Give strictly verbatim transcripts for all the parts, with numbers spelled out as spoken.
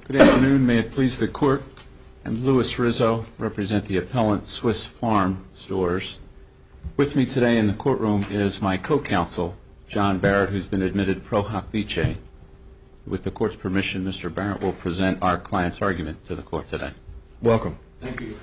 Good afternoon. May it please the Court. I'm Louis Rizzo, represent the appellant Swiss Farm Stores. With me today in the courtroom is my co-counsel, John Barrett, who's been admitted pro hoc vice. With the Court's permission, Mister Barrett will present our client's argument to the Court today. Welcome. Thank you.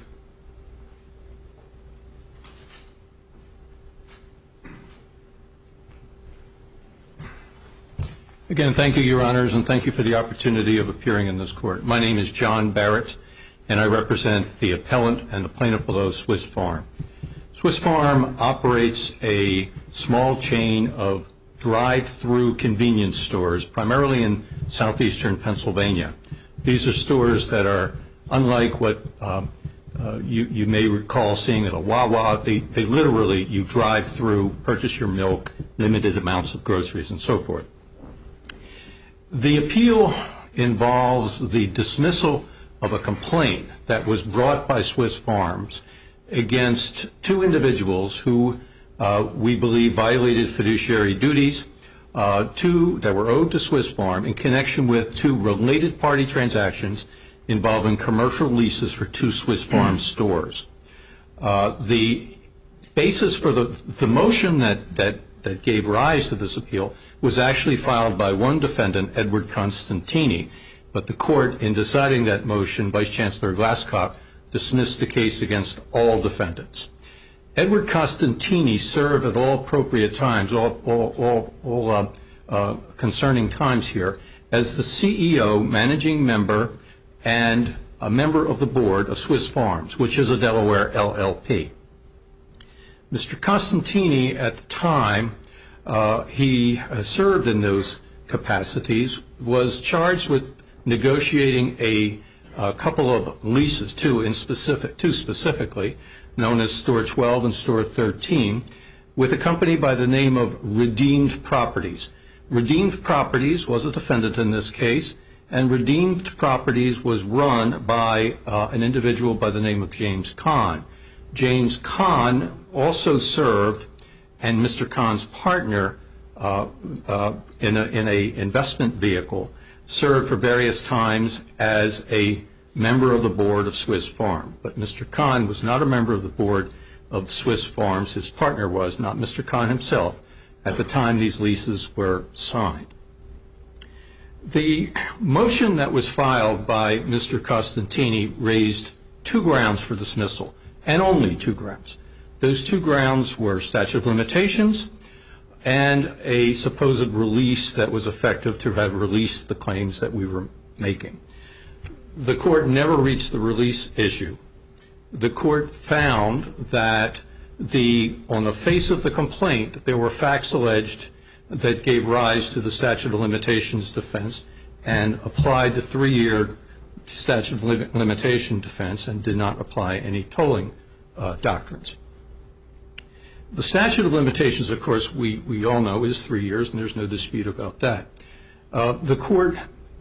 Again, thank you, Your Honors, and thank you for the opportunity of appearing in this court. My name is John Barrett, and I represent the appellant and the plaintiff below, Swiss Farm. Swiss Farm operates a small chain of drive-through convenience stores, primarily in southeastern Pennsylvania. These are stores that are unlike what um, uh, you, you may recall seeing at a Wawa. They, they literally, you drive through, purchase your milk, limited amounts of groceries, and so forth. The appeal involves the dismissal of a complaint that was brought by Swiss Farms against two individuals who uh, we believe violated fiduciary duties uh, two, that were owed to Swiss Farm in connection with two related party transactions involving commercial leases for two Swiss Farm stores. Uh, the basis for the, the motion that, that, that gave rise to this appeal was actually filed by one defendant, Edward Costantini, but the court, in deciding that motion, Vice Chancellor Glasscock dismissed the case against all defendants. Edward Costantini served at all appropriate times, all, all, all, all uh, uh, concerning times here, as the C E O, managing member, and a member of the board of Swiss Farms, which is a Delaware L L P. Mister Costantini, at the time, Uh, he uh, served in those capacities, was charged with negotiating a, a couple of leases, two in specific, two specifically, known as Store twelve and Store thirteen, with a company by the name of Redeemed Properties. Redeemed Properties was a defendant in this case, and Redeemed Properties was run by uh, an individual by the name of James Kahn. James Kahn also served, and Mister Kahn's partner uh, uh, in, a, in a investment vehicle served for various times as a member of the board of Swiss Farm. But Mister Kahn was not a member of the board of Swiss Farms. His partner was, not Mister Kahn himself, at the time these leases were signed. The motion that was filed by Mister Costantini raised two grounds for dismissal, and only two grounds. Those two grounds were statute of limitations and a supposed release that was effective to have released the claims that we were making. The court never reached the release issue. The court found that the, on the face of the complaint, there were facts alleged that gave rise to the statute of limitations defense and applied the three-year statute of limitation defense and did not apply any tolling uh, doctrines. The statute of limitations, of course, we, we all know is three years, and there's no dispute about that. Uh, the court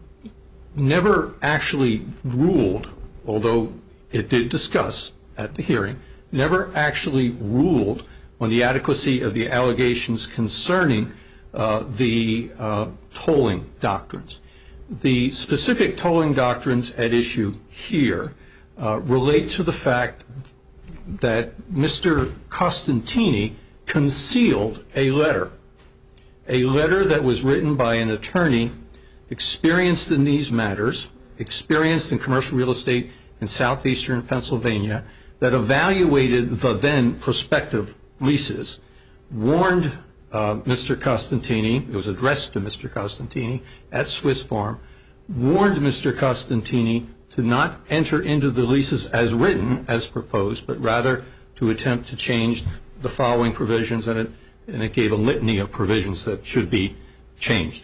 never actually ruled, although it did discuss at the hearing, never actually ruled on the adequacy of the allegations concerning uh, the uh, tolling doctrines. The specific tolling doctrines at issue here uh, relate to the fact that Mister Costantini concealed a letter, a letter that was written by an attorney experienced in these matters, experienced in commercial real estate in southeastern Pennsylvania, that evaluated the then prospective leases, warned uh, Mister Costantini, it was addressed to Mister Costantini at Swiss Farm, warned Mister Costantini to not enter into the leases as written, as proposed, but rather to attempt to change the following provisions, and it, and it gave a litany of provisions that should be changed.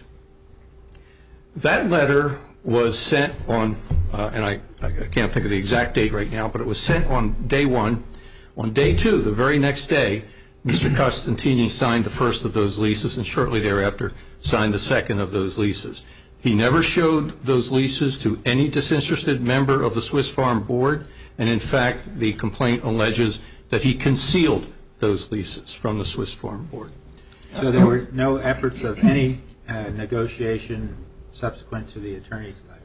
That letter was sent on, uh, and I, I can't think of the exact date right now, but it was sent on day one. On day two, the very next day, Mister Costantini signed the first of those leases and shortly thereafter signed the second of those leases. He never showed those leases to any disinterested member of the Swiss Farm board, and in fact, the complaint alleges that he concealed those leases from the Swiss Farm board. So there were no efforts of any uh, negotiation subsequent to the attorney's letter?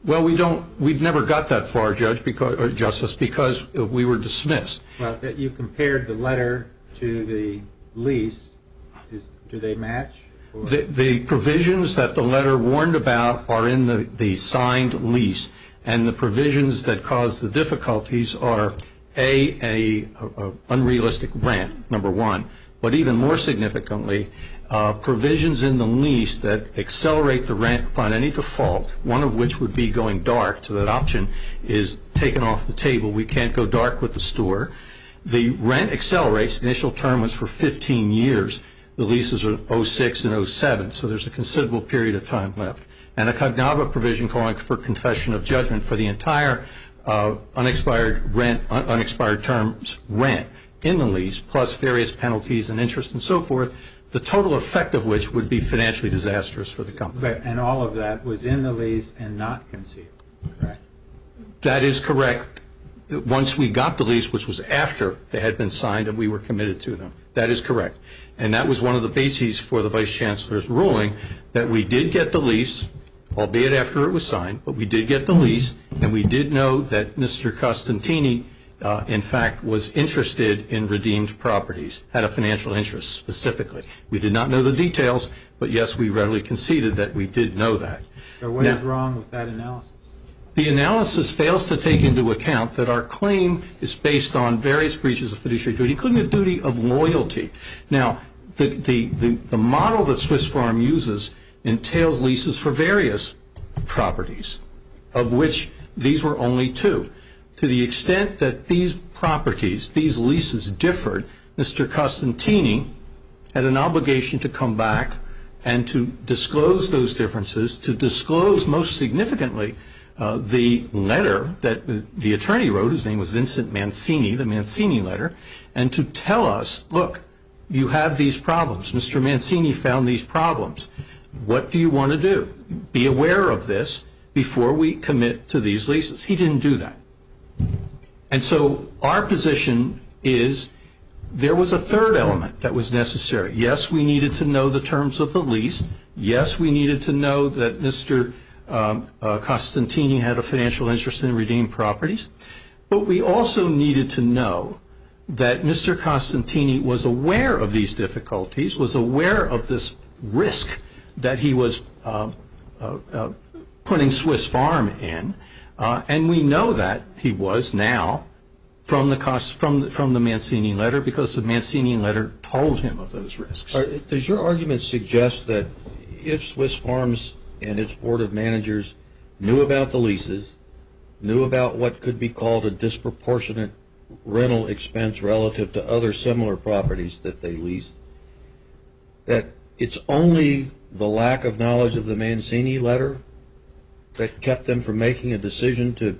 Well, we don't. We've never got that far, Judge, because or Justice, because we were dismissed. Well, that you compared the letter to the lease. Is, do they match? The, the provisions that the letter warned about are in the, the signed lease, and the provisions that cause the difficulties are a, a, a unrealistic rent, number one, but even more significantly, uh, provisions in the lease that accelerate the rent upon any default, one of which would be going dark, so that option is taken off the table. We can't go dark with the store. The rent accelerates. The initial term was for fifteen years. The leases are oh six and oh seven, so there's a considerable period of time left. And a cognava provision calling for confession of judgment for the entire uh, unexpired rent, un- unexpired terms rent in the lease, plus various penalties and interest and so forth, the total effect of which would be financially disastrous for the company. But, and all of that was in the lease and not concealed, correct? That is correct. Once we got the lease, which was after they had been signed and we were committed to them. That is correct. And that was one of the bases for the Vice Chancellor's ruling, that we did get the lease, albeit after it was signed, but we did get the lease, and we did know that Mister Costantini, uh, in fact, was interested in redeemed properties, had a financial interest specifically. We did not know the details, but yes, we readily conceded that we did know that. So what now, is wrong with that analysis? The analysis fails to take into account that our claim is based on various breaches of fiduciary duty, including the duty of loyalty. Now, the, the, the, the model that Swiss Farm uses entails leases for various properties, of which these were only two. To the extent that these properties, these leases differed, Mister Costantini had an obligation to come back and to disclose those differences, to disclose most significantly Uh, the letter that the attorney wrote, his name was Vincent Mancini, the Mancini letter, and to tell us, look, you have these problems. Mister Mancini found these problems. What do you want to do? Be aware of this before we commit to these leases. He didn't do that. And so our position is there was a third element that was necessary. Yes, we needed to know the terms of the lease. Yes, we needed to know that Mister Um, uh, Costantini had a financial interest in redeemed properties, but we also needed to know that Mister Costantini was aware of these difficulties, was aware of this risk that he was uh, uh, uh, putting Swiss Farm in, uh, and we know that he was now from the cost, from the, from the Mancini letter, because the Mancini letter told him of those risks. Are, does your argument suggest that if Swiss Farms and its board of managers knew about the leases, knew about what could be called a disproportionate rental expense relative to other similar properties that they leased, that it's only the lack of knowledge of the Mancini letter that kept them from making a decision to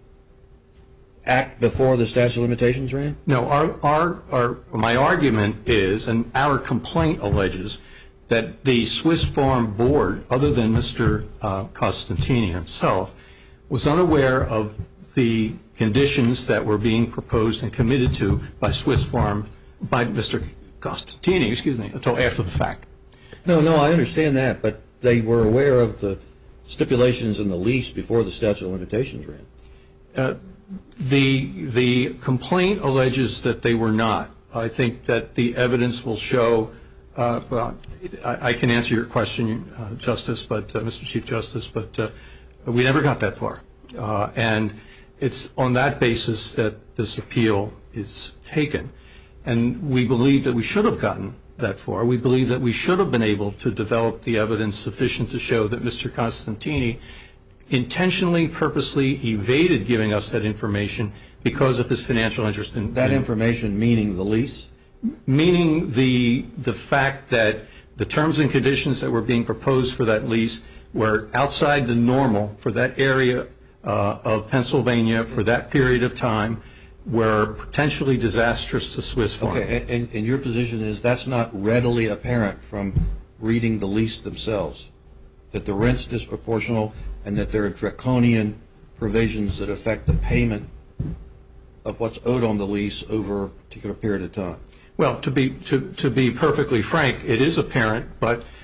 act before the statute of limitations ran? No, our, our, our, my argument is, and our complaint alleges, that the Swiss Farm board, other than Mister Uh, Costantini himself, was unaware of the conditions that were being proposed and committed to by Swiss Farm, by Mister Costantini, excuse me, until after the fact. No, no, I understand that, but they were aware of the stipulations in the lease before the statute of limitations ran. Uh, the, the complaint alleges that they were not. I think that the evidence will show. Uh, well, I, I can answer your question, uh, Justice, but uh, Mister Chief Justice, but uh, we never got that far, uh, and it's on that basis that this appeal is taken. And we believe that we should have gotten that far. We believe that we should have been able to develop the evidence sufficient to show that Mister Costantini intentionally, purposely evaded giving us that information because of his financial interest in that information, meaning the lease. Meaning the the fact that the terms and conditions that were being proposed for that lease were outside the normal for that area uh, of Pennsylvania for that period of time, were potentially disastrous to Swiss Farm. Okay, and, and your position is that's not readily apparent from reading the lease themselves, that the rent's disproportional and that there are draconian provisions that affect the payment of what's owed on the lease over a particular period of time. Well, to be to, to be perfectly frank, it is apparent, but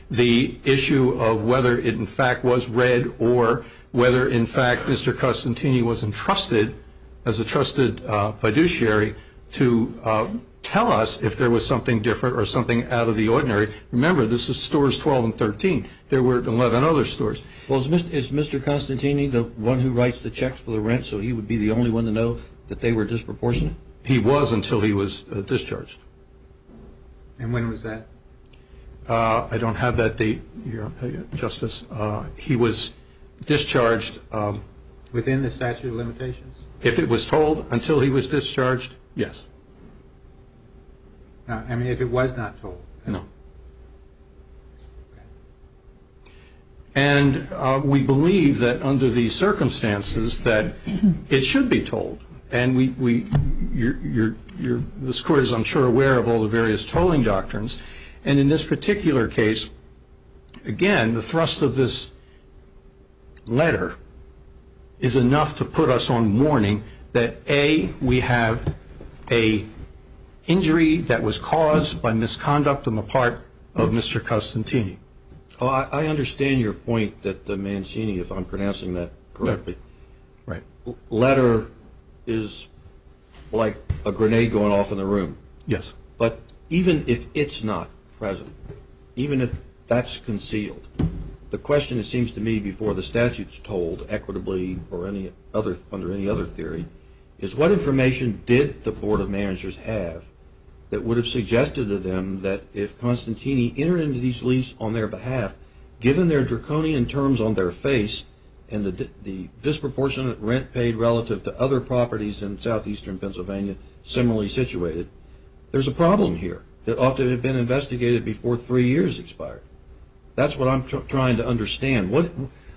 The issue of whether it in fact was read or whether in fact Mister Costantini was entrusted as a trusted uh, fiduciary to uh, tell us if there was something different or something out of the ordinary. Remember, this is stores twelve and thirteen. There were eleven other stores. Well, is Mister is Mister Costantini the one who writes the checks for the rent, so he would be the only one to know that they were disproportionate? He was until he was uh, discharged. And when was that? Uh, I don't have that date, Your Justice. Uh, he was discharged. Um, Within the statute of limitations? if it was told until he was discharged, yes. No, I mean, if it was not told. No. And uh, we believe that under these circumstances that it should be told. And we, we you're, you're, you're, this Court is, I'm sure, aware of all the various tolling doctrines. And in this particular case, again, the thrust of this letter is enough to put us on warning that, A, we have a injury that was caused by misconduct on the part of Mister Costantini. Oh, I, I understand your point that the Mancini, if I'm pronouncing that correctly, Right. l- letter is like a grenade going off in the room. Yes. But even if it's not present, even if that's concealed, the question, it seems to me, before the statute's told equitably or any other under any other theory, is what information did the Board of Managers have that would have suggested to them that if Costantini entered into these leases on their behalf, given their draconian terms on their face and the, the disproportionate rent paid relative to other properties in southeastern Pennsylvania similarly situated, there's a problem here that ought to have been investigated before three years expired. That's what I'm tr- trying to understand. What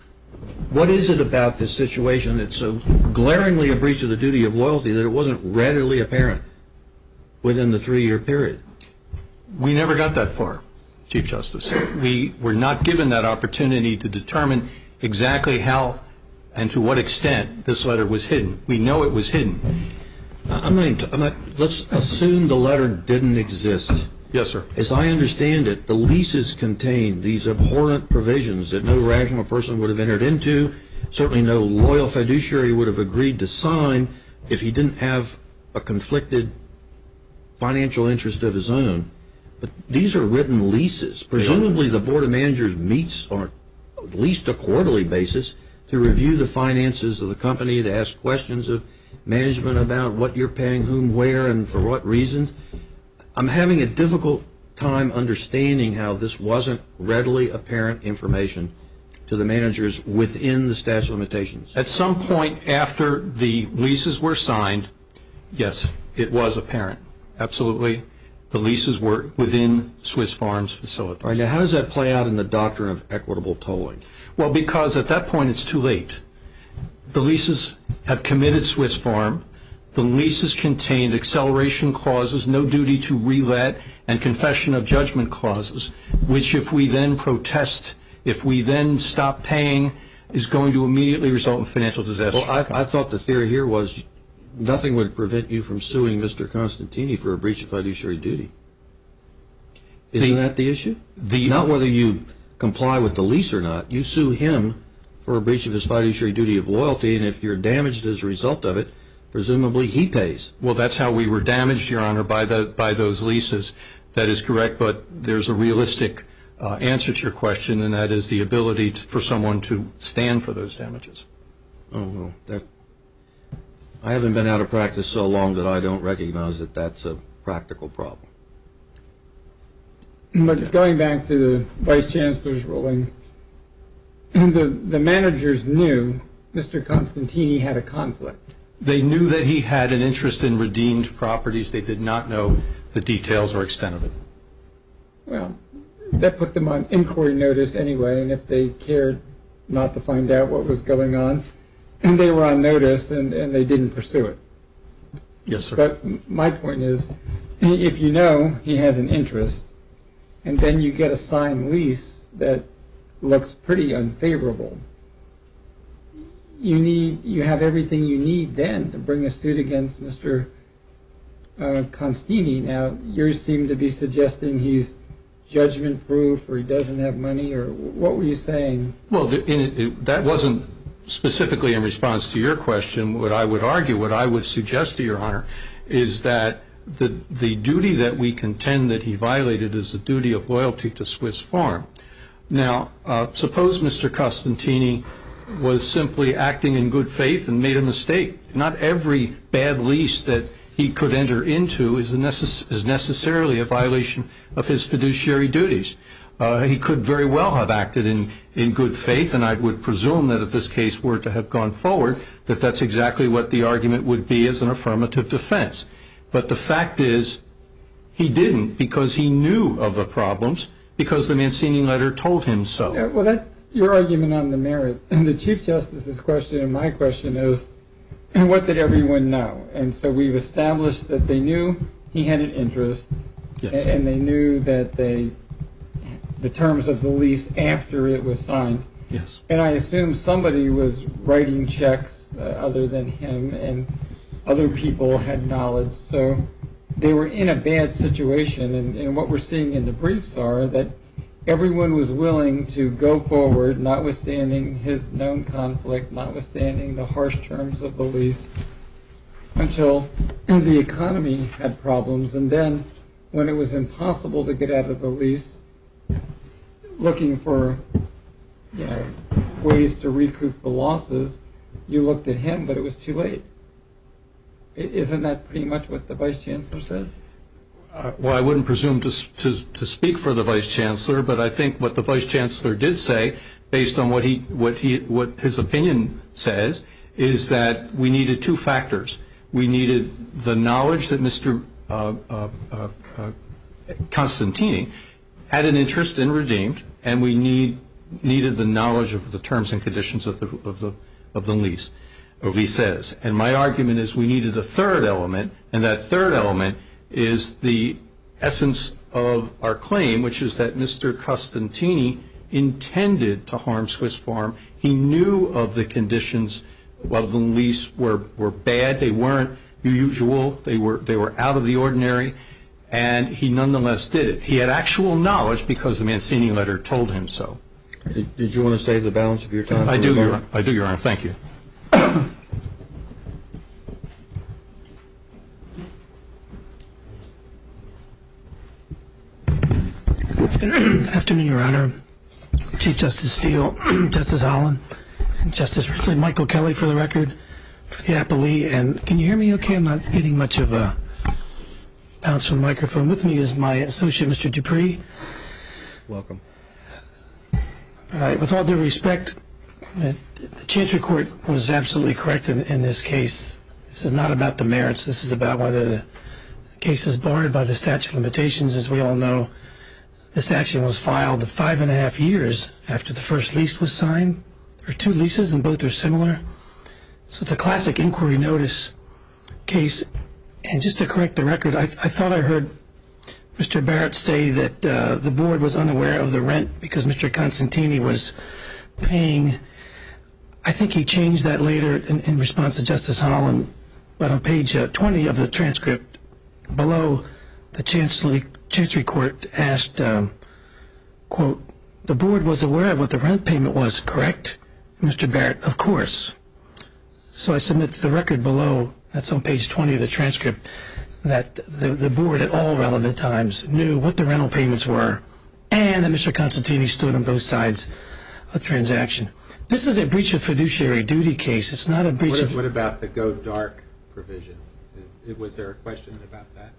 What is it about this situation that's so glaringly a breach of the duty of loyalty that it wasn't readily apparent within the three-year period? We never got that far, Chief Justice. We were not given that opportunity to determine exactly how and to what extent this letter was hidden. We know it was hidden. I'm not, even t- I'm not, let's assume the letter didn't exist. Yes, sir. As I understand it, the leases contained these abhorrent provisions that no rational person would have entered into, certainly no loyal fiduciary would have agreed to sign if he didn't have a conflicted financial interest of his own. But these are written leases. Presumably the Board of Managers meets on at least a quarterly basis to review the finances of the company, to ask questions of management about what you're paying whom, where, and for what reasons. I'm having a difficult time understanding how this wasn't readily apparent information to the managers within the statute of limitations. At some point after the leases were signed, yes, it was apparent. Absolutely. The leases were within Swiss Farms facilities. All right, now how does that play out in the doctrine of equitable tolling? Well, because at that point it's too late. The leases have committed Swiss Farm. The leases contained acceleration clauses, no duty to relet, and confession of judgment clauses, which if we then protest, if we then stop paying, is going to immediately result in financial disaster. Well, I, I thought the theory here was nothing would prevent you from suing Mister Costantini for a breach of fiduciary duty. Isn't the, that the issue? The, not whether you comply with the lease or not. You sue him for a breach of his fiduciary duty of loyalty, and if you're damaged as a result of it, presumably he pays. Well, that's how we were damaged, Your Honor, by the by those leases. That is correct, but there's a realistic uh, answer to your question, and that is the ability to, for someone to stand for those damages. Oh, well, that, I haven't been out of practice so long that I don't recognize that that's a practical problem. But going back to the Vice Chancellor's ruling, the, the managers knew Mister Costantini had a conflict. They knew that he had an interest in redeemed properties. They did not know the details or extent of it. Well, that put them on inquiry notice anyway, and if they cared not to find out what was going on, and they were on notice and, and they didn't pursue it. Yes, sir. But my point is, if you know he has an interest, and then you get a signed lease that looks pretty unfavorable, you need you have everything you need then to bring a suit against Mister Uh, Costantini. Now, yours seem to be suggesting he's judgment proof, or he doesn't have money, or what were you saying? Well, the, in it, it, that wasn't specifically in response to your question. What I would argue, what I would suggest to Your Honor, is that the the duty that we contend that he violated is the duty of loyalty to Swiss Farm. Now, uh, suppose Mister Costantini was simply acting in good faith and made a mistake. Not every bad lease that he could enter into is, necess- is necessarily a violation of his fiduciary duties. Uh, he could very well have acted in, in good faith, and I would presume that if this case were to have gone forward, that that's exactly what the argument would be as an affirmative defense. But the fact is, he didn't, because he knew of the problems, because the Mancini letter told him so. Yeah, well, that's your argument on the merit. And the Chief Justice's question and my question is, and what did everyone know? And so we've established that they knew he had an interest, Yes. and they knew that they, the terms of the lease after it was signed. Yes. And I assume somebody was writing checks uh, other than him, and other people had knowledge. So they were in a bad situation, and, and what we're seeing in the briefs are that everyone was willing to go forward, notwithstanding his known conflict, notwithstanding the harsh terms of the lease, until the economy had problems. And then when it was impossible to get out of the lease, looking for you know, ways to recoup the losses, you looked at him, but it was too late. Isn't that pretty much what the Vice Chancellor said? Uh, well, I wouldn't presume to, to to speak for the Vice Chancellor, but I think what the Vice Chancellor did say, based on what he what he what his opinion says, is that we needed two factors. We needed the knowledge that Mister Uh, uh, uh, uh, Costantini had an interest in redeemed, and we need needed the knowledge of the terms and conditions of the of the of the lease or leases. And my argument is we needed a third element, and that third element is the essence of our claim, which is that Mister Costantini intended to harm Swiss Farm. He knew of the conditions of the lease were were bad. They weren't usual. They were they were out of the ordinary, and he nonetheless did it. He had actual knowledge because the Mancini letter told him so. Did, did you want to save the balance of your time? I do, Your Honor. I do, Your Honor. Thank you. Good afternoon, Your Honor. Chief Justice Steele, Justice Holland, and Justice Ridley, Michael Kelly for the record, for the appellee. And can you hear me okay? I'm not getting much of a bounce from the microphone. With me is my associate, Mister Dupree. Welcome. All right, with all due respect, the, the Chancery Court was absolutely correct in, in this case. This is not about the merits. This is about whether the case is barred by the statute of limitations. As we all know, this action was filed five and a half years after the first lease was signed. There are two leases, and both are similar. So it's a classic inquiry notice case. And just to correct the record, I, I thought I heard Mister Barrett say that uh, the board was unaware of the rent because Mister Costantini was paying. I think he changed that later in, in response to Justice Holland. But on page uh, twenty of the transcript, below, the Chancery, Chancery Court asked, um, quote, the board was aware of what the rent payment was, correct? Mister Barrett, of course. So I submit to the record below, that's on page twenty of the transcript, that the, the board at all relevant times knew what the rental payments were and that Mister Costantini stood on both sides of the transaction. This is a breach of fiduciary duty case. It's not a breach What, of... what about the go dark provision? Is, was there a question about that?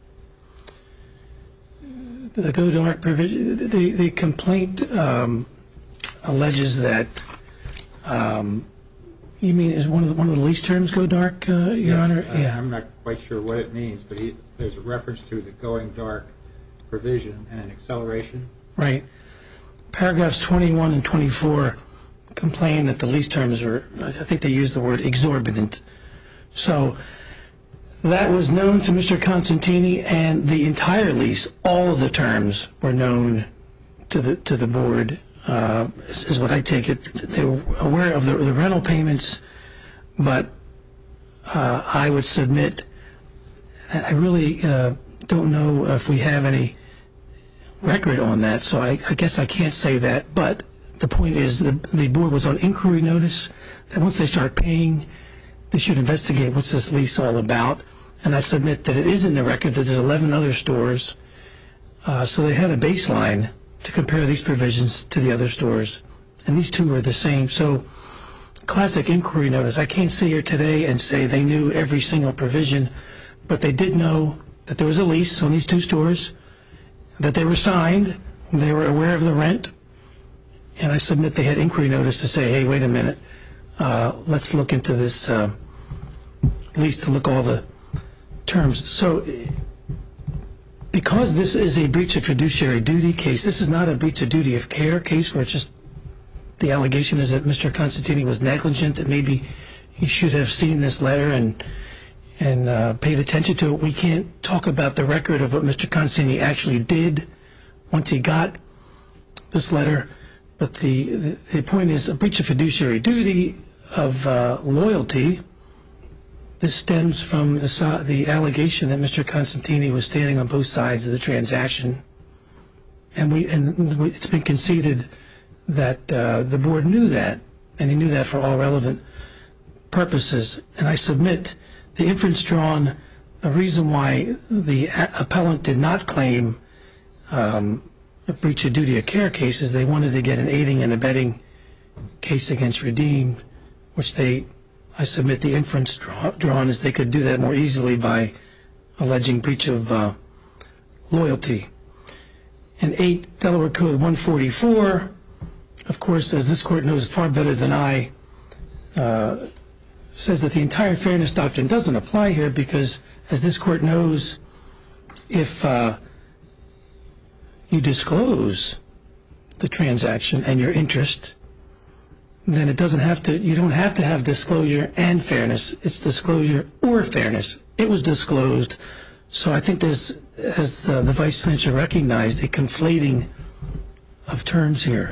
The go dark provision, the, the complaint um, alleges that, um, you mean is one of the, one of the lease terms go dark, uh, Your Yes, Honor? I, Yeah. I'm not quite sure what it means, but he, there's a reference to the going dark provision and an acceleration. Right. Paragraphs twenty-one and twenty-four complain that the lease terms are, I think they use the word exorbitant. So that was known to Mister Costantini, and the entire lease, all of the terms were known to the to the board, uh, is, is what I take it. They were aware of the, the rental payments, but uh, I would submit, I really uh, don't know if we have any record on that, so I, I guess I can't say that. But the point is the, the board was on inquiry notice that once they start paying, they should investigate what's this lease all about. And I submit that it is in the record that there's eleven other stores, uh, so they had a baseline to compare these provisions to the other stores, and these two are the same. So classic inquiry notice. I can't sit here today and say they knew every single provision, but they did know that there was a lease on these two stores, that they were signed, they were aware of the rent, and I submit they had inquiry notice to say, hey, wait a minute, uh, let's look into this uh, lease to look all the terms. So because this is a breach of fiduciary duty case, this is not a breach of duty of care case where it's just the allegation is that Mister Constantini was negligent, that maybe he should have seen this letter and and uh, paid attention to it. We can't talk about the record of what Mister Constantini actually did once he got this letter, but the, the, the point is a breach of fiduciary duty of uh, loyalty. This stems from the, the allegation that Mister Constantini was standing on both sides of the transaction, and we and we, it's been conceded that uh, the board knew that, and they knew that for all relevant purposes. And I submit the inference drawn, the reason why the appellant did not claim um, a breach of duty of care case is they wanted to get an aiding and abetting case against Redeem, which they, I submit the inference draw, drawn is they could do that more easily by alleging breach of uh, loyalty. And eight Delaware Code one forty-four, of course, as this court knows far better than I, uh, says that the entire fairness doctrine doesn't apply here because, as this court knows, if uh, you disclose the transaction and your interest, then it doesn't have to, you don't have to have disclosure and fairness. It's disclosure or fairness. It was disclosed. So I think there's, as uh, the Vice Chancellor recognized, a conflating of terms here.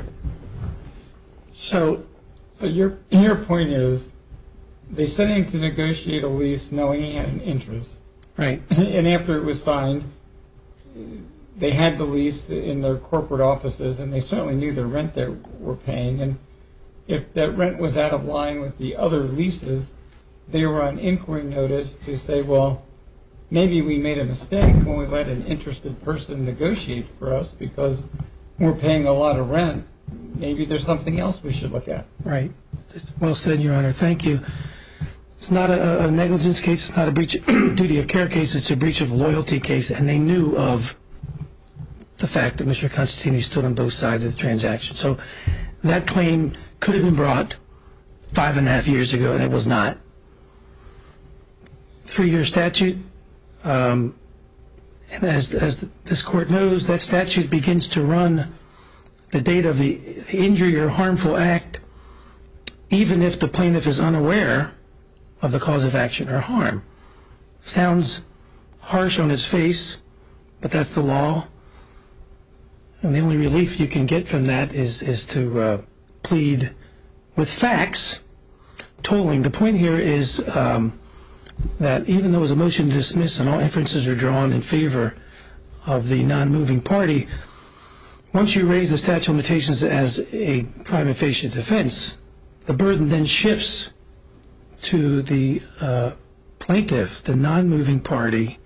So, so your your point is, they set him to negotiate a lease knowing he had an interest, right? And after it was signed, they had the lease in their corporate offices, and they certainly knew the rent they were paying. And if that rent was out of line with the other leases, they were on inquiry notice to say, well, maybe we made a mistake when we let an interested person negotiate for us because we're paying a lot of rent. Maybe there's something else we should look at. Right. Well said, Your Honor. Thank you. It's not a, a negligence case. It's not a breach of duty of care case. It's a breach of loyalty case, and they knew of the fact that Mister Constantini stood on both sides of the transaction. So that claim could have been brought five and a half years ago, and it was not. Three-year statute, um, and as, as this court knows, that statute begins to run the date of the, the injury or harmful act, even if the plaintiff is unaware of the cause of action or harm. Sounds harsh on its face, but that's the law. And the only relief you can get from that is, is to uh, plead with facts, tolling. The point here is um, that even though it was a motion to dismiss and all inferences are drawn in favor of the non-moving party, once you raise the statute of limitations as a prima facie defense, the burden then shifts to the uh, plaintiff, the non-moving party,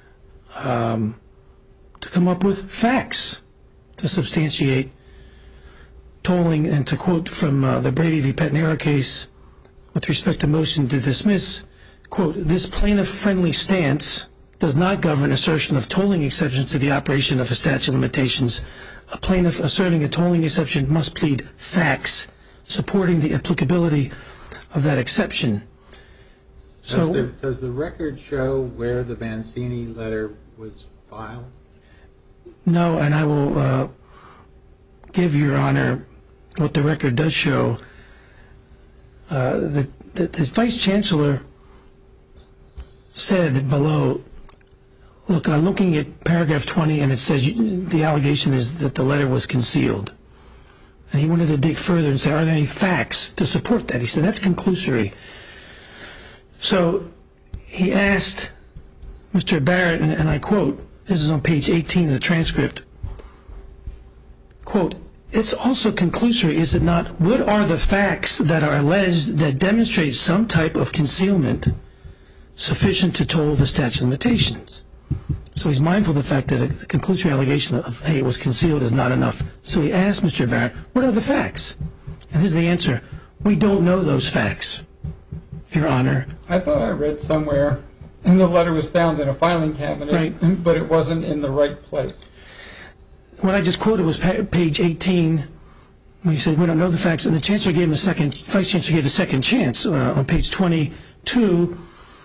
um, to come up with facts to substantiate tolling. And to quote from uh, the Brady v. Petnera case with respect to motion to dismiss, quote, this plaintiff-friendly stance does not govern assertion of tolling exceptions to the operation of a statute of limitations. A plaintiff asserting a tolling exception must plead facts supporting the applicability of that exception. So, does the, does the record show where the Mancini letter was filed? No, and I will uh, give Your Honor what the record does show. Uh, the, the, the Vice Chancellor said below, look, I'm looking at paragraph twenty, and it says you, the allegation is that the letter was concealed. And he wanted to dig further and say, are there any facts to support that? He said, that's conclusory. So he asked Mister Barrett, and, and I quote, this is on page eighteen of the transcript, quote, it's also conclusory, is it not? What are the facts that are alleged that demonstrate some type of concealment sufficient to toll the statute of limitations? So he's mindful of the fact that a conclusory allegation of, hey, it was concealed is not enough. So he asked Mister Barrett, what are the facts? And here's the answer. We don't know those facts, Your Honor. I thought I read somewhere, and the letter was found in a filing cabinet, right, but it wasn't in the right place. What I just quoted was page eighteen, when he said, we don't know the facts, and the Chancellor gave him a second, Vice Chancellor gave a second chance uh, on page twenty-two,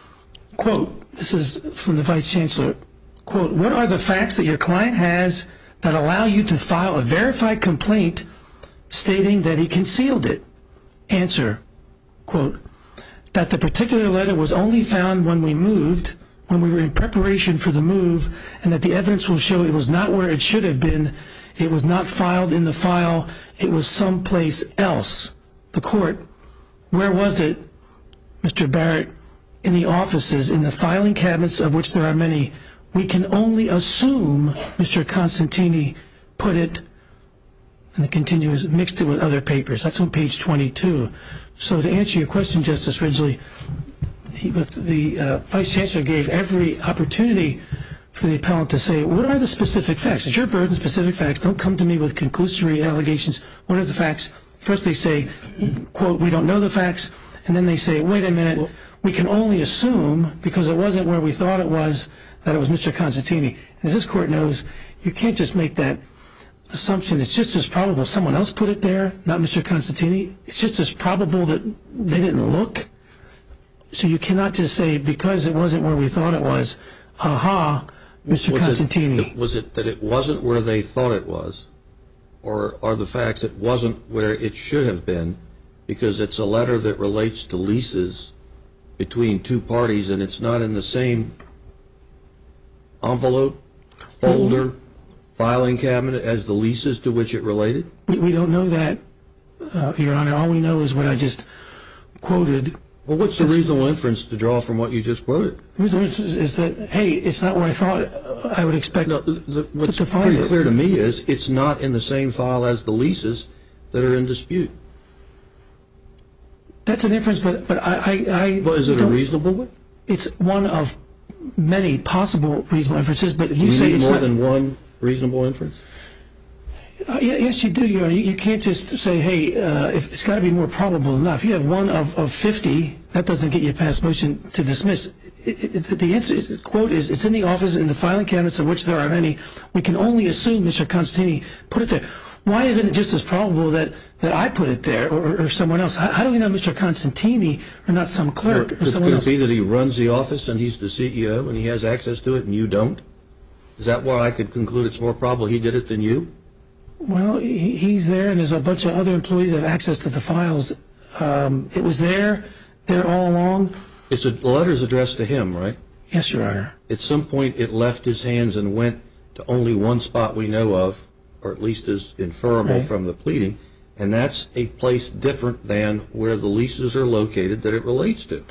quote, this is from the Vice Chancellor, quote, what are the facts that your client has that allow you to file a verified complaint stating that he concealed it? Answer, quote, that the particular letter was only found when we moved, when we were in preparation for the move, and that the evidence will show it was not where it should have been. It was not filed in the file. It was someplace else. The court, where was it, Mister Barrett? In the offices, in the filing cabinets, of which there are many. We can only assume Mister Constantini put it, and the continuous, mixed it with other papers. That's on page twenty-two. So to answer your question, Justice Ridgely, the, the uh, Vice Chancellor gave every opportunity for the appellant to say, what are the specific facts? It's your burden, specific facts. Don't come to me with conclusory allegations. What are the facts? First they say, quote, we don't know the facts. And then they say, wait a minute, we can only assume, because it wasn't where we thought it was, that it was Mister Constantini. And as this court knows, you can't just make that assumption. It's just as probable someone else put it there, not Mister Constantini. It's just as probable that they didn't look. So you cannot just say, because it wasn't where we thought it was, aha, Mister Was Constantini. It, was it that it wasn't where they thought it was, or are the facts it wasn't where it should have been, because it's a letter that relates to leases between two parties and it's not in the same envelope, folder, mm-hmm. filing cabinet as the leases to which it related? We, we don't know that, uh, Your Honor. All we know is what I just quoted. Well, what's the reasonable inference to draw from what you just quoted? The reasonable inference is that, hey, it's not where I thought I would expect no, the, what's to find pretty it. clear to me is it's not in the same file as the leases that are in dispute. That's an inference, but, but I... I, I well, is it a reasonable one? It's one of many possible reasonable inferences, but you we say need it's more not, than one reasonable inference? Uh, yes, you do. You, know, you, you can't just say, hey, uh, if it's got to be more probable than not. If you have one of, of fifty, that doesn't get you past motion to dismiss. It, it, the answer, is, quote, is, it's in the office, in the filing cabinets, of which there are many. We can only assume Mister Constantini put it there. Why isn't it just as probable that, that I put it there or, or someone else? How, how do we know Mister Constantini or not some clerk or, or someone could else? Could it be that he runs the office and he's the C E O and he has access to it and you don't? Is that why I could conclude it's more probable he did it than you? Well, he, he's there, and there's a bunch of other employees that have access to the files. Um, it was there, there all along. It's a, the letter's addressed to him, right? Yes, Your Honor. At some point, it left his hands and went to only one spot we know of, or at least is inferable right. from the pleading, and that's a place different than where the leases are located that it relates to.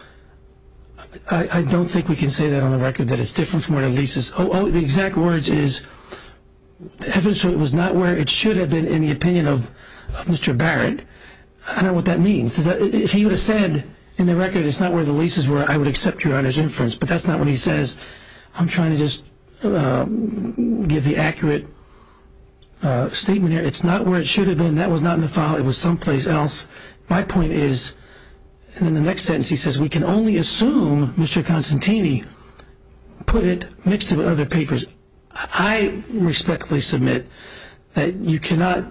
I, I don't think we can say that on the record, that it's different from where the leases. Oh, oh, the exact words is, the evidence was not where it should have been in the opinion of, of Mister Barrett. I don't know what that means. Is that, if he would have said in the record it's not where the leases were, I would accept Your Honor's inference, but that's not what he says. I'm trying to just uh, give the accurate uh, statement here. It's not where it should have been. That was not in the file. It was someplace else. My point is, and then the next sentence he says, we can only assume Mister Constantini put it, mixed it with other papers. I respectfully submit that you cannot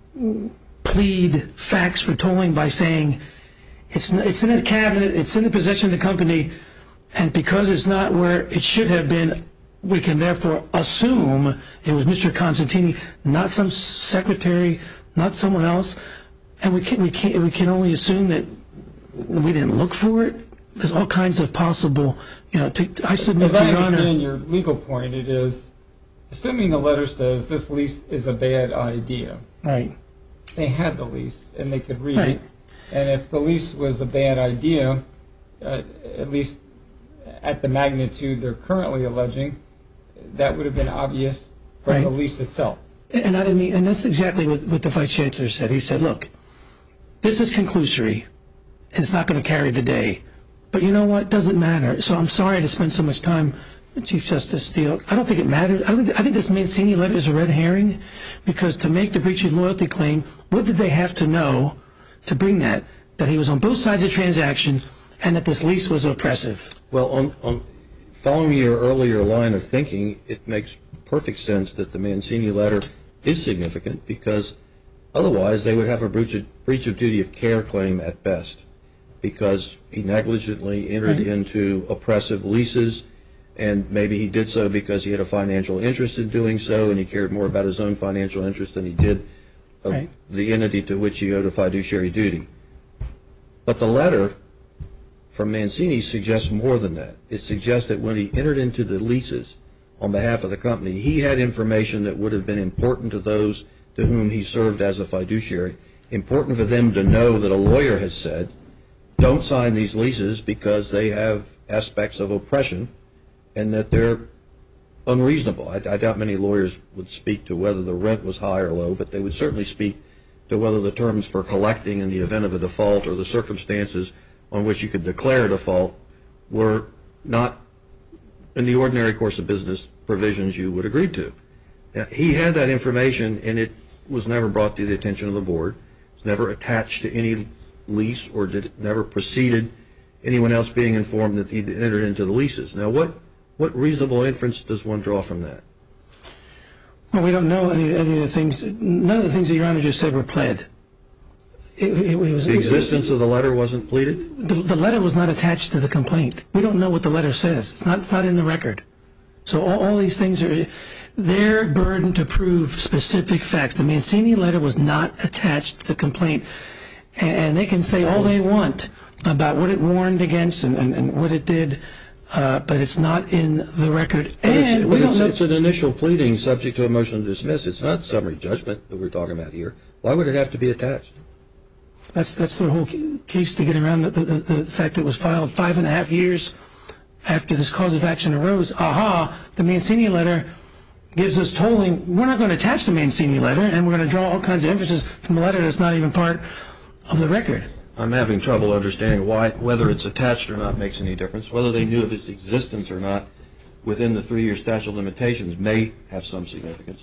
plead facts for tolling by saying it's it's in a cabinet, it's in the possession of the company, and because it's not where it should have been, we can therefore assume it was Mister Constantini, not some secretary, not someone else, and we can we can we can only assume that we didn't look for it. There's all kinds of possible, you know. To, I submit As to I Your Honor. understand your legal point, it is, assuming the letter says this lease is a bad idea. Right. They had the lease and they could read Right. it, and if the lease was a bad idea, uh, at least at the magnitude they're currently alleging, that would have been obvious from Right. the lease itself. And I didn't mean, and that's exactly what, what the Vice Chancellor said. He said, look, this is conclusory, and it's not going to carry the day. But you know what? It doesn't matter. So I'm sorry to spend so much time, Chief Justice Steele. I don't think it matters. I, think, I think this Mancini letter is a red herring, because to make the breach of loyalty claim, what did they have to know to bring that? That he was on both sides of the transaction and that this lease was oppressive. Well, on, on following your earlier line of thinking, it makes perfect sense that the Mancini letter is significant, because otherwise they would have a breach of, breach of duty of care claim at best, because he negligently entered right. into oppressive leases, and maybe he did so because he had a financial interest in doing so, and he cared more about his own financial interest than he did of right. the entity to which he owed a fiduciary duty. But the letter from Mancini suggests more than that. It suggests that when he entered into the leases on behalf of the company, he had information that would have been important to those to whom he served as a fiduciary, important for them to know that a lawyer has said, don't sign these leases because they have aspects of oppression and that they're unreasonable. I, I doubt many lawyers would speak to whether the rent was high or low, but they would certainly speak to whether the terms for collecting in the event of a default or the circumstances on which you could declare a default were not in the ordinary course of business provisions you would agree to. Now, he had that information, and it was never brought to the attention of the board. It was never attached to any lease, or did it never preceded anyone else being informed that he'd entered into the leases. Now, what, what reasonable inference does one draw from that? Well, we don't know any, any of the things. None of the things that Your Honor just said were pled. It, it, it was, the existence it, of the letter wasn't pleaded? The, the letter was not attached to the complaint. We don't know what the letter says. It's not, it's not in the record. So all, all these things are their burden to prove specific facts. The Mancini letter was not attached to the complaint. And they can say all they want about what it warned against and, and, and what it did, uh, but it's not in the record. But and it's, we don't it's, know. It's an initial pleading subject to a motion to dismiss. It's not summary judgment that we're talking about here. Why would it have to be attached? That's that's the whole case to get around the, the, the fact that it was filed five and a half years after this cause of action arose. Aha, the Mancini letter gives us tolling. We're not going to attach the Mancini letter, and we're going to draw all kinds of inferences from a letter that's not even part of the record. I'm having trouble understanding why, whether it's attached or not makes any difference. Whether they knew of its existence or not within the three-year statute of limitations may have some significance.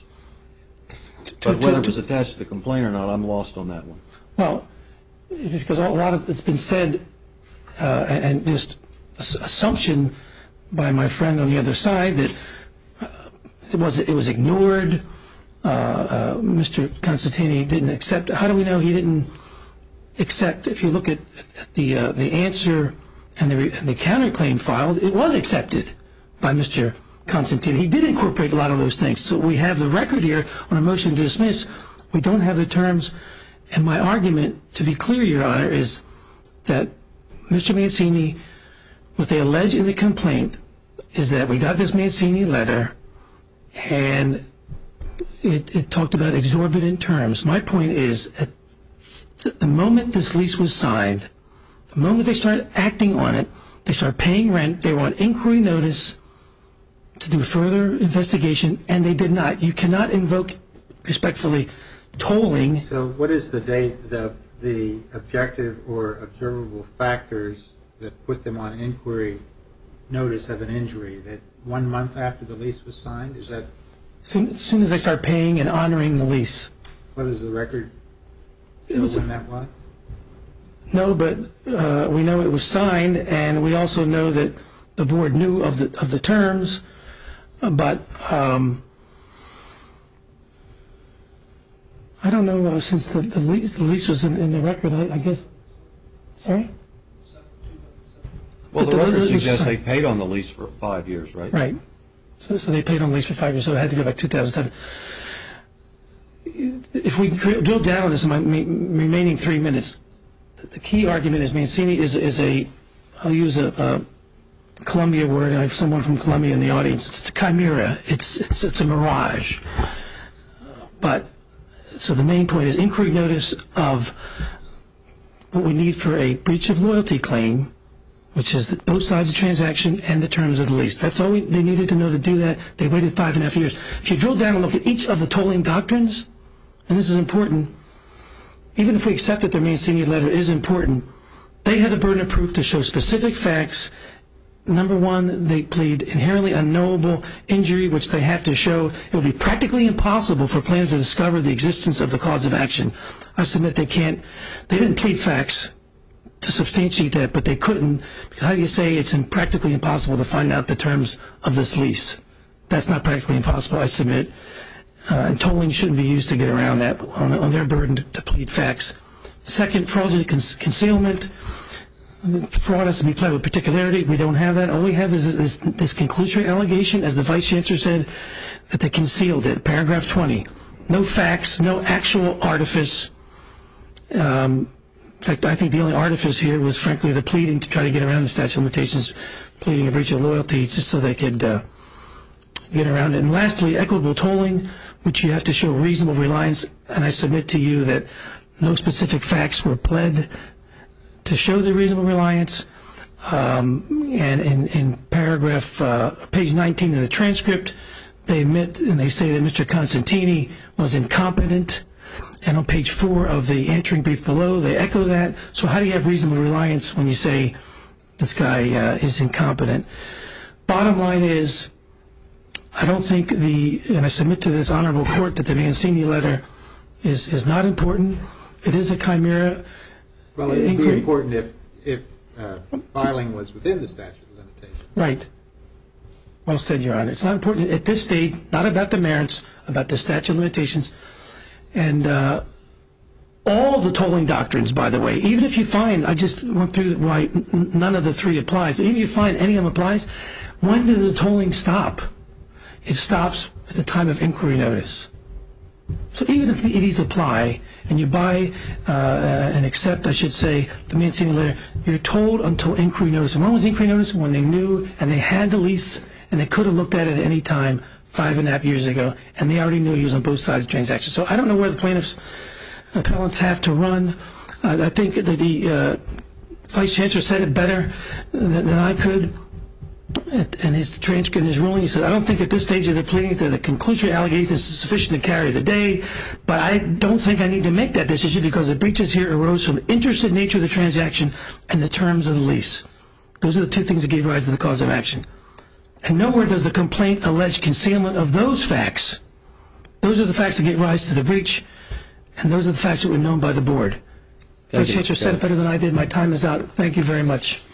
But whether it was attached to the complaint or not, I'm lost on that one. Well, because a lot of it's been said, uh, and just assumption by my friend on the other side that uh, it was it was ignored. Uh, uh, Mister Constantini didn't accept. How do we know he didn't accept? If you look at, at the uh, the answer and the and the counterclaim filed, it was accepted by Mister Constantini. He did incorporate a lot of those things. So we have the record here on a motion to dismiss. We don't have the terms. And my argument, to be clear, Your Honor, is that Mister Mancini, what they allege in the complaint is that we got this Mancini letter and it, it talked about exorbitant terms. My point is, at the moment this lease was signed, the moment they started acting on it, they started paying rent, they were on inquiry notice to do further investigation, and they did not. You cannot invoke, respectfully, tolling. So what is the date, the, the objective or observable factors that put them on inquiry notice of an injury? That one month after the lease was signed? Is that? Soon, as soon as they start paying and honoring the lease. What is the record show when that was? No, but uh, we know it was signed, and we also know that the board knew of the of the terms, but um, I don't know, uh, since the, the, lease, the lease was in, in the record, I, I guess, sorry? Well, the, the record the, suggests they paid on the lease for five years, right? Right. So, so they paid on the lease for five years, so it had to go back two thousand seven. If we drill down on this in my remaining three minutes, the key argument is Mancini is, is a, I'll use a, a Columbia word, I have someone from Columbia in the audience, it's a chimera, it's, it's, it's a mirage. But so the main point is inquiry notice of what we need for a breach of loyalty claim which is that both sides of the transaction and the terms of the lease. That's all we, they needed to know to do that. They waited five and a half years. If you drill down and look at each of the tolling doctrines, and this is important, even if we accept that their Mancini letter is important, they had the burden of proof to show specific facts. Number one, they plead inherently unknowable injury, which they have to show it will be practically impossible for plaintiffs to discover the existence of the cause of action. I submit they can't. They didn't plead facts to substantiate that, but they couldn't. How do you say it's practically impossible to find out the terms of this lease? That's not practically impossible, I submit. Uh, and tolling shouldn't be used to get around that on, on their burden to, to plead facts. Second, fraudulent con- concealment. Fraud has to be pled with particularity. We don't have that. All we have is this, this conclusory allegation, as the Vice Chancellor said, that they concealed it. Paragraph twenty. No facts, no actual artifice. Um, in fact, I think the only artifice here was, frankly, the pleading to try to get around the statute of limitations, pleading a breach of loyalty, just so they could uh, get around it. And lastly, equitable tolling, which you have to show reasonable reliance. And I submit to you that no specific facts were pled to show the reasonable reliance. Um, and in, in paragraph, uh, page nineteen of the transcript, they admit and they say that Mister Constantini was incompetent. And on page four of the answering brief below, they echo that. So how do you have reasonable reliance when you say this guy uh, is incompetent? Bottom line is, I don't think the, and I submit to this honorable court that the Mancini letter is, is not important. It is a chimera. Well, it would be important if, if uh, filing was within the statute of limitations. Right. Well said, Your Honor. It's not important at this stage, not about the merits, about the statute of limitations. And uh, all the tolling doctrines, by the way, even if you find, I just went through why n- none of the three applies, but even if you find any of them applies, when does the tolling stop? It stops at the time of inquiry notice. So even if the, these apply, and you buy uh, and accept, I should say, the Mancini letter, you're told until inquiry notice. And when was inquiry notice? When they knew and they had the lease, and they could have looked at it at any time five and a half years ago, and they already knew he was on both sides of the transaction. So I don't know where the plaintiffs' appellants have to run. Uh, I think that the uh, Vice Chancellor said it better than, than I could. And his transcript in his ruling, he said, I don't think at this stage of the pleadings that the conclusory allegations is sufficient to carry the day, but I don't think I need to make that decision because the breaches here arose from the interested nature of the transaction and the terms of the lease. Those are the two things that gave rise to the cause of action. And nowhere does the complaint allege concealment of those facts. Those are the facts that gave rise to the breach, and those are the facts that were known by the board. Vice Chancellor said it better than I did. My time is out. Thank you very much.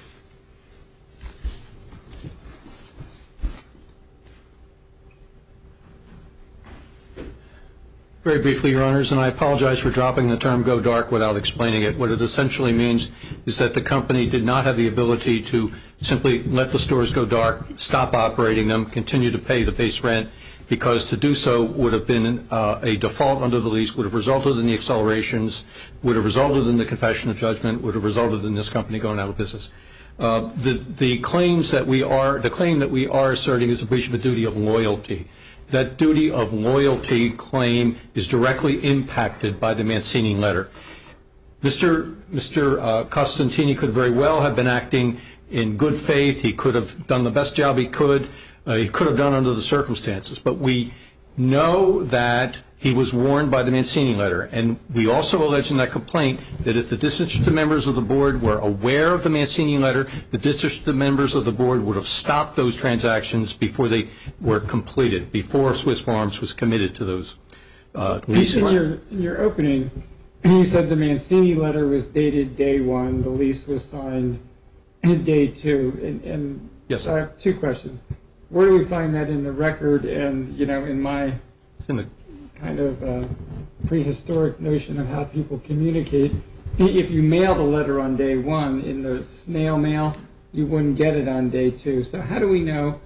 Very briefly, Your Honors, and I apologize for dropping the term go dark without explaining it. What it essentially means is that the company did not have the ability to simply let the stores go dark, stop operating them, continue to pay the base rent, because to do so would have been uh, a default under the lease, would have resulted in the accelerations, would have resulted in the confession of judgment, would have resulted in this company going out of business. Uh, the, the claims that we are, the claim that we are asserting is a breach of a duty of loyalty. That duty of loyalty claim is directly impacted by the Mancini letter. Mister Mister Uh, Costantini could very well have been acting in good faith. He could have done the best job he could. Uh, he could have done under the circumstances. But we know that he was warned by the Mancini letter. And we also allege in that complaint that if the disinterested members of the board were aware of the Mancini letter, the disinterested members of the board would have stopped those transactions before they were completed, before Swiss Farms was committed to those uh, leases. In your, in your opening, you said the Mancini letter was dated day one, the lease was signed day two. And, and yes, so I have two questions. Where do we find that in the record? And, you know, in my it's in the kind of uh, prehistoric notion of how people communicate, if you mailed a letter on day one in the snail mail, you wouldn't get it on day two. So how do we know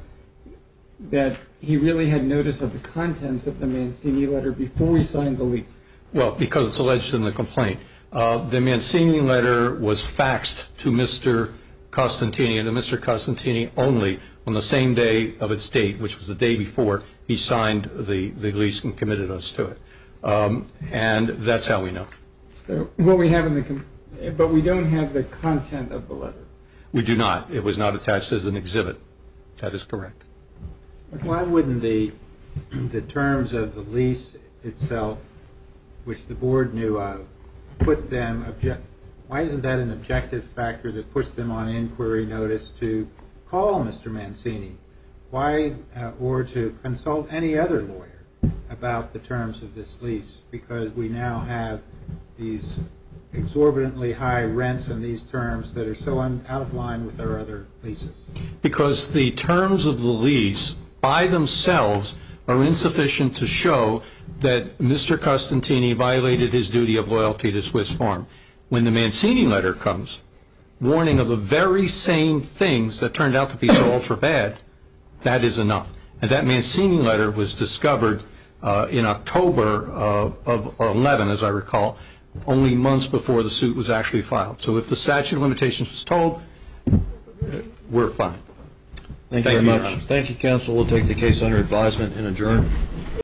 that he really had notice of the contents of the Mancini letter before he signed the lease? Well, because it's alleged in the complaint. Uh, the Mancini letter was faxed to Mister Costantini and to Mister Costantini only on the same day of its date, which was the day before he signed the, the lease and committed us to it. Um, and that's how we know. So what we have in the, com- but we don't have the content of the letter. We do not. It was not attached as an exhibit. That is correct. Why wouldn't the, the terms of the lease itself, which the board knew of, put them, object, why isn't that an objective factor that puts them on inquiry notice to call Mister Mancini? Why, uh, or to consult any other lawyer about the terms of this lease? Because we now have these exorbitantly high rents and these terms that are so un, out of line with our other leases. Because the terms of the lease by themselves are insufficient to show that Mister Costantini violated his duty of loyalty to Swiss Farm. When the Mancini letter comes, warning of the very same things that turned out to be so ultra bad, that is enough. And that Mancini letter was discovered uh, in October uh, of eleven, as I recall, only months before the suit was actually filed. So if the statute of limitations was told, we're fine. Thank you very much. Thank you, counsel. We'll take the case under advisement and adjourn.